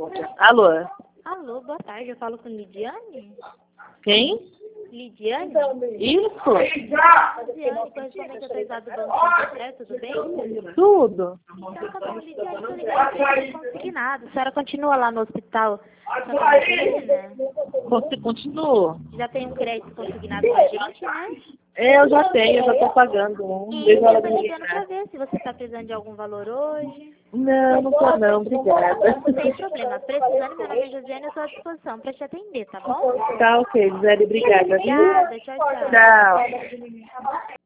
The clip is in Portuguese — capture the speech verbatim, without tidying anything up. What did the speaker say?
Alô? Alô, boa tarde. Eu falo com Lidiane? Quem? Lidiane? Isso? Lidiane, correspondente autorizado do Banco Santander, tudo bem? Tudo. Então, tá bom, Lidiane, tô ligando pra consignado. A senhora continua lá no hospital Santa Catarina? Você continua? Já tem um crédito consignado com a gente, né? É, eu já tenho, eu já tô pagando um. E Deixa eu ela tô me ligando pra ligar. ver se você tá precisando de algum valor hoje. Não, não tô não, obrigada. Não tem problema. Precisando, meu nome é Josiane, eu sou à disposição pra te atender, tá bom? Tá ok, Gisele, obrigada. viu? Obrigada, tchau, tchau. Tchau.